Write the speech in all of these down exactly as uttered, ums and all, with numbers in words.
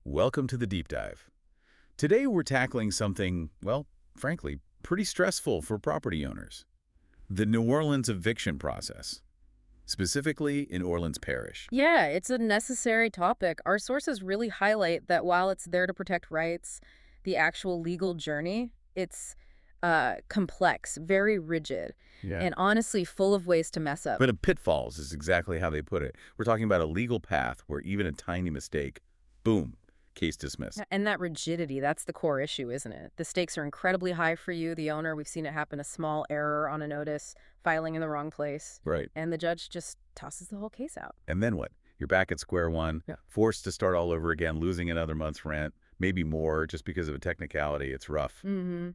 Welcome to the Deep Dive. Today we're tackling something, well, frankly, pretty stressful for property owners. The New Orleans eviction process, specifically in Orleans Parish. Yeah, it's a necessary topic. Our sources really highlight that while it's there to protect rights, the actual legal journey, it's uh, complex, very rigid, Yeah. and honestly full of ways to mess up. But in pitfalls is exactly how they put it. We're talking about a legal path where even a tiny mistake, boom, case dismissed. And that rigidity, that's the core issue, isn't it? The stakes are incredibly high for you, the owner. We've seen it happen, a small error on a notice, filing in the wrong place, Right. and the judge just tosses the whole case out. And then what? You're back at square one, Yeah. forced to start all over again, losing another month's rent, maybe more just because of a technicality. It's rough. Mm-hmm.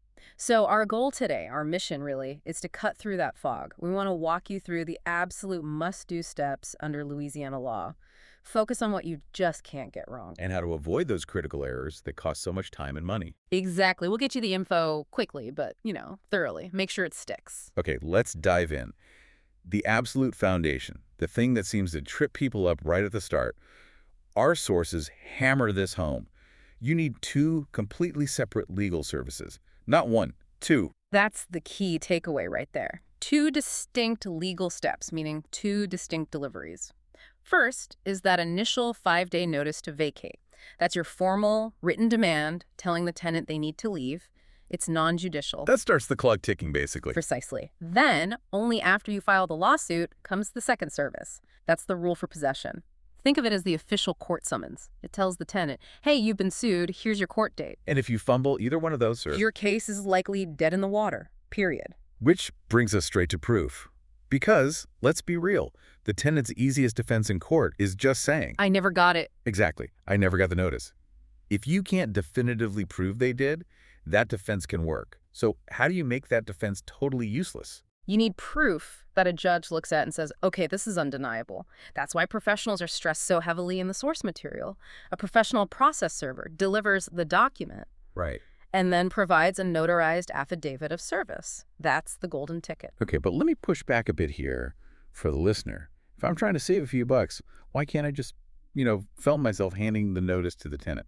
So our goal today, our mission really, is to cut through that fog. We want to walk you through the absolute must-do steps under Louisiana law. Focus on what you just can't get wrong. And how to avoid those critical errors that cost so much time and money. Exactly. We'll get you the info quickly, but, you know, thoroughly. Make sure it sticks. Okay, let's dive in. The absolute foundation, the thing that seems to trip people up right at the start. Our sources hammer this home. You need two completely separate legal services. Not one, two. That's the key takeaway right there. Two distinct legal steps, meaning two distinct deliveries. First is that initial five-day notice to vacate. That's your formal written demand telling the tenant they need to leave. It's non-judicial. That starts the clock ticking, basically. Precisely. Then, only after you file the lawsuit, comes the second service. That's the rule for possession. Think of it as the official court summons. It tells the tenant, hey, you've been sued, here's your court date. And if you fumble either one of those, sir, Your case is likely dead in the water, period. which brings us straight to proof. Because, let's be real, the tenant's easiest defense in court is just saying, I never got it. exactly, I never got the notice. If you can't definitively prove they did, that defense can work. So how do you make that defense totally useless? You need proof that a judge looks at and says, okay, this is undeniable. That's why professionals are stressed so heavily in the source material. A professional process server delivers the document Right. and then provides a notarized affidavit of service. That's the golden ticket. Okay, but let me push back a bit here for the listener. If I'm trying to save a few bucks, why can't I just, you know, film myself handing the notice to the tenant?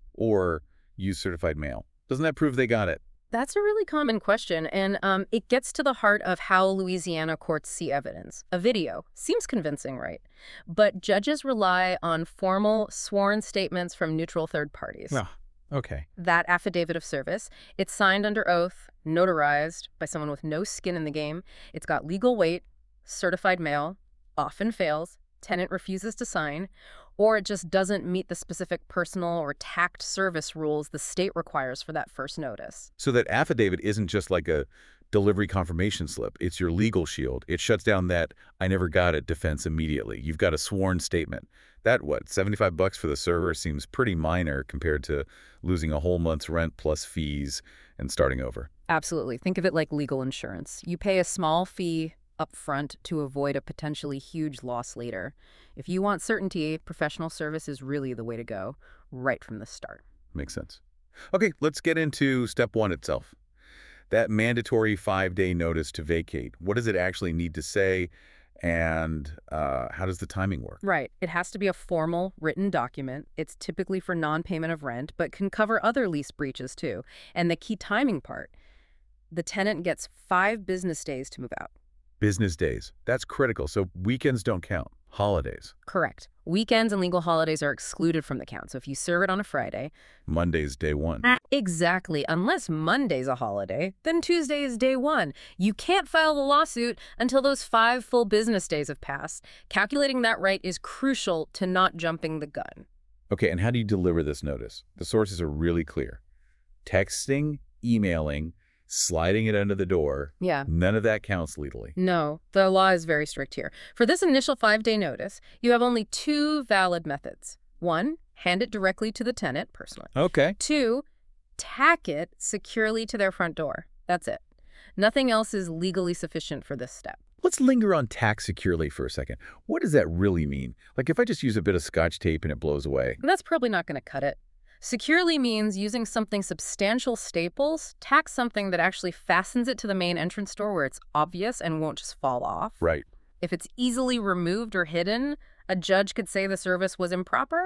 Or use certified mail? Doesn't that prove they got it? That's a really common question, and um, it gets to the heart of how Louisiana courts see evidence. A video seems convincing, right? But judges rely on formal, sworn statements from neutral third parties. Oh, okay. That affidavit of service, it's signed under oath, notarized by someone with no skin in the game. It's got legal weight, certified mail, often fails, tenant refuses to sign, or it just doesn't meet the specific personal or tact service rules the state requires for that first notice. So that affidavit isn't just like a delivery confirmation slip. It's your legal shield. It shuts down that I never got it defense immediately. You've got a sworn statement. That, what, seventy-five bucks for the server seems pretty minor compared to losing a whole month's rent plus fees and starting over. Absolutely. Think of it like legal insurance. You pay a small fee up front to avoid a potentially huge loss later. If you want certainty, professional service is really the way to go, right from the start. Makes sense. Okay, let's get into step one itself. That mandatory five-day notice to vacate. What does it actually need to say, and uh, how does the timing work? Right. It has to be a formal, written document. It's typically for non-payment of rent, but can cover other lease breaches too. And the key timing part, the tenant gets five business days to move out. Business days. That's critical. So weekends don't count. Holidays. Correct. Weekends and legal holidays are excluded from the count. So if you serve it on a Friday, Monday's day one. exactly, unless Monday's a holiday, then Tuesday is day one. You can't file the lawsuit until those five full business days have passed. Calculating that right is crucial to not jumping the gun. Okay, and how do you deliver this notice? The sources are really clear. Texting, emailing, sliding it under the door. Yeah. None of that counts legally. No, the law is very strict here. For this initial five-day notice, you have only two valid methods. One, hand it directly to the tenant personally. Okay. Two, tack it securely to their front door. That's it. Nothing else is legally sufficient for this step. Let's linger on tack securely for a second. What does that really mean? Like if I just use a bit of Scotch tape and it blows away? That's probably not going to cut it. Securely means using something substantial staples, tack something that actually fastens it to the main entrance door where it's obvious and won't just fall off. Right. If it's easily removed or hidden, a judge could say the service was improper,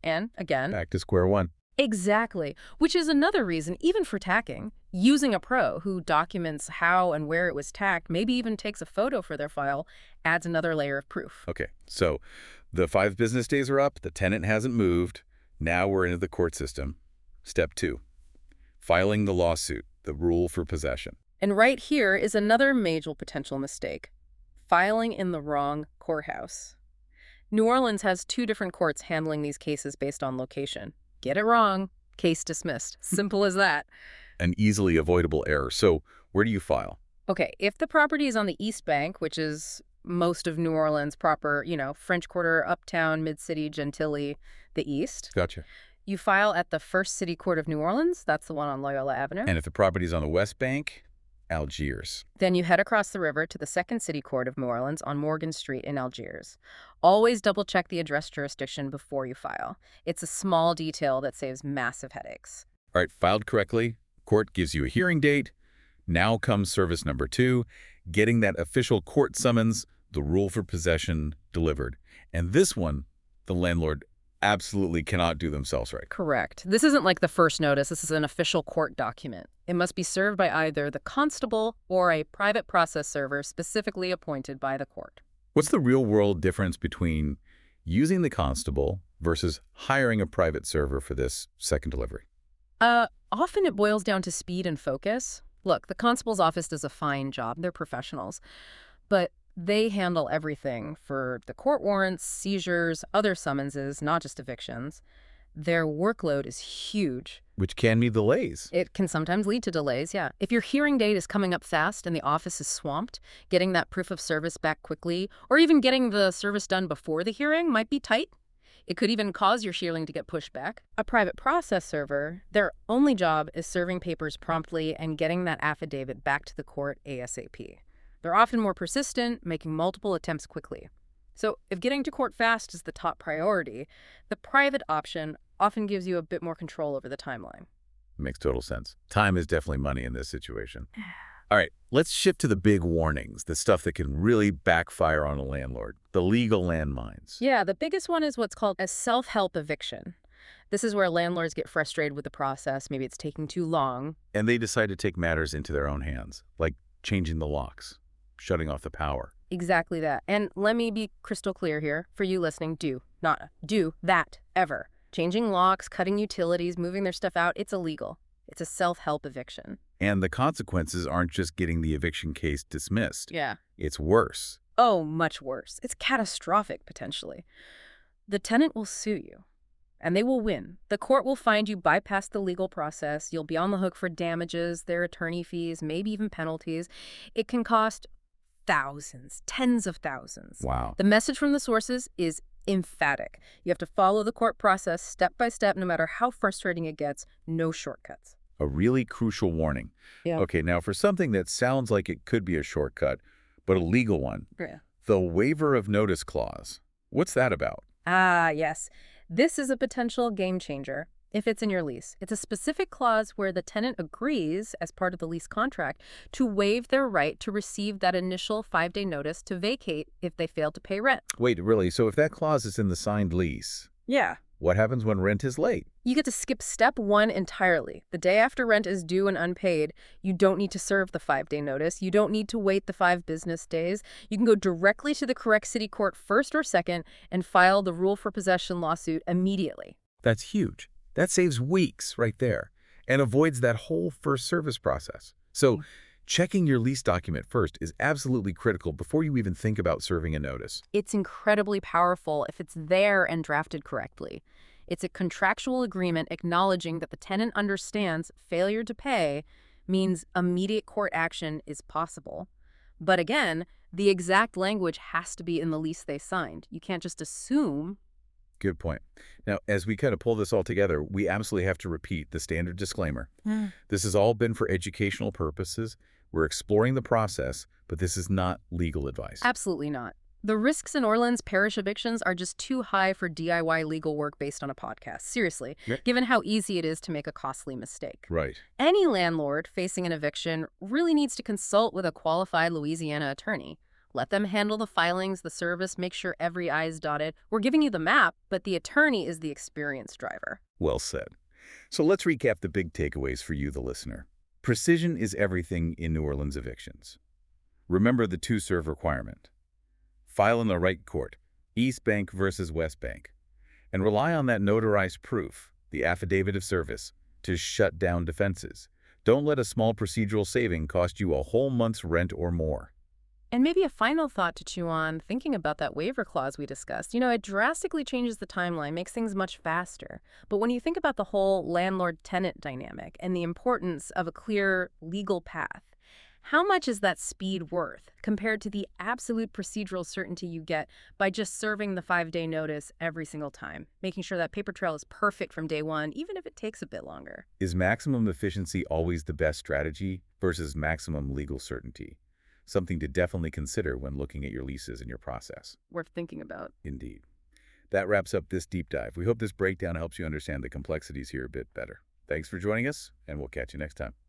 And, again, Back to square one. exactly, which is another reason, even for tacking, using a pro who documents how and where it was tacked, maybe even takes a photo for their file, adds another layer of proof. Okay, so the five business days are up, the tenant hasn't moved, now we're into the court system. Step two, filing the lawsuit, the rule for possession. And right here is another major potential mistake, filing in the wrong courthouse. New Orleans has two different courts handling these cases based on location. Get it wrong, case dismissed. Simple as that. An easily avoidable error. So where do you file? Okay, if the property is on the East Bank, which is most of New Orleans proper, you know, French Quarter, Uptown, Mid-City, Gentilly, the East, Gotcha. you file at the First City Court of New Orleans. That's the one on Loyola Avenue. And if the property is on the West Bank, Algiers. Then you head across the river to the Second City Court of New Orleans on Morgan Street in Algiers. Always double-check the address jurisdiction before you file. It's a small detail that saves massive headaches. All right, filed correctly, court gives you a hearing date. Now comes service number two, getting that official court summons, the rule for possession delivered. And this one, the landlord absolutely cannot do themselves right. Correct. This isn't like the first notice. This is an official court document. It must be served by either the constable or a private process server specifically appointed by the court. What's the real-world difference between using the constable versus hiring a private server for this second delivery? Uh, often it boils down to speed and focus. Look, the constable's office does a fine job. They're professionals. But they handle everything for the court warrants, seizures, other summonses, not just evictions. Their workload is huge. Which can mean delays. It can sometimes lead to delays, yeah. If your hearing date is coming up fast and the office is swamped, getting that proof of service back quickly, or even getting the service done before the hearing might be tight. It could even cause your hearing to get pushed back. A private process server, their only job is serving papers promptly and getting that affidavit back to the court ASAP. They're often more persistent, making multiple attempts quickly. So if getting to court fast is the top priority, the private option often gives you a bit more control over the timeline. Makes total sense. Time is definitely money in this situation. All right, let's shift to the big warnings, the stuff that can really backfire on a landlord, the legal landmines. Yeah, the biggest one is what's called a self-help eviction. This is where landlords get frustrated with the process. Maybe it's taking too long. And they decide to take matters into their own hands, like changing the locks, shutting off the power. Exactly that. And let me be crystal clear here. For you listening, do not do that ever. Changing locks, cutting utilities, moving their stuff out, it's illegal. It's a self-help eviction. And the consequences aren't just getting the eviction case dismissed. Yeah. It's worse. Oh, much worse. It's catastrophic, potentially. The tenant will sue you, and they will win. The court will find you bypassed the legal process. You'll be on the hook for damages, their attorney fees, maybe even penalties. It can cost thousands, tens of thousands. Wow. The message from the sources is emphatic. You have to follow the court process step by step, no matter how frustrating it gets. No shortcuts. A really crucial warning. Yeah. Okay, now for something that sounds like it could be a shortcut, but a legal one, Yeah. the waiver of notice clause. What's that about? Ah, yes. This is a potential game changer if it's in your lease. It's a specific clause where the tenant agrees, as part of the lease contract, to waive their right to receive that initial five-day notice to vacate if they fail to pay rent. Wait, really? So if that clause is in the signed lease, Yeah. what happens when rent is late? You get to skip step one entirely. The day after rent is due and unpaid, you don't need to serve the five-day notice. You don't need to wait the five business days. You can go directly to the correct city court first or second and file the rule for possession lawsuit immediately. That's huge. That saves weeks right there and avoids that whole first service process. So checking your lease document first is absolutely critical before you even think about serving a notice. It's incredibly powerful if it's there and drafted correctly. It's a contractual agreement acknowledging that the tenant understands failure to pay means immediate court action is possible. But again, the exact language has to be in the lease they signed. You can't just assume. Good point. Now, as we kind of pull this all together, we absolutely have to repeat the standard disclaimer. Mm. This has all been for educational purposes. We're exploring the process, but this is not legal advice. Absolutely not. The risks in Orleans parish evictions are just too high for D I Y legal work based on a podcast. Seriously, Yeah. given how easy it is to make a costly mistake. Right. Any landlord facing an eviction really needs to consult with a qualified Louisiana attorney. Let them handle the filings, the service, make sure every I is dotted. We're giving you the map, but the attorney is the experienced driver. Well said. So let's recap the big takeaways for you, the listener. Precision is everything in New Orleans evictions. Remember the two-serve requirement. File in the right court, East Bank versus West Bank, and rely on that notarized proof, the affidavit of service, to shut down defenses. Don't let a small procedural saving cost you a whole month's rent or more. And maybe a final thought to chew on, thinking about that waiver clause we discussed. You know, it drastically changes the timeline, makes things much faster. But when you think about the whole landlord-tenant dynamic and the importance of a clear legal path, how much is that speed worth compared to the absolute procedural certainty you get by just serving the five-day notice every single time, making sure that paper trail is perfect from day one, even if it takes a bit longer? Is maximum efficiency always the best strategy versus maximum legal certainty? Something to definitely consider when looking at your leases and your process. Worth thinking about. Indeed. That wraps up this deep dive. We hope this breakdown helps you understand the complexities here a bit better. Thanks for joining us, and we'll catch you next time.